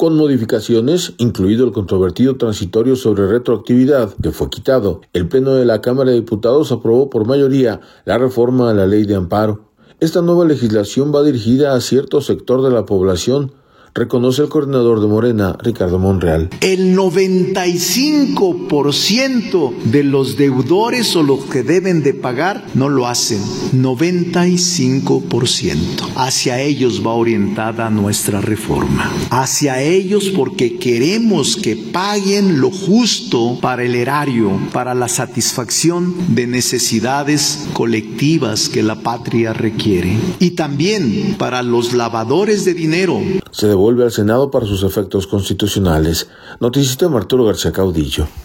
con modificaciones, incluido el controvertido transitorio sobre retroactividad, que fue quitado. El Pleno de la Cámara de Diputados aprobó por mayoría la reforma a la Ley de Amparo. Esta nueva legislación va dirigida a cierto sector de la población, reconoce el coordinador de Morena, Ricardo Monreal. El 95% de los deudores o los que deben de pagar no lo hacen. 95%. Hacia ellos va orientada nuestra reforma. Hacia ellos porque queremos que paguen lo justo para el erario, para la satisfacción de necesidades colectivas que la patria requiere. Y también para los lavadores de dinero. Se devuelve al Senado para sus efectos constitucionales. Noticista Arturo García Caudillo.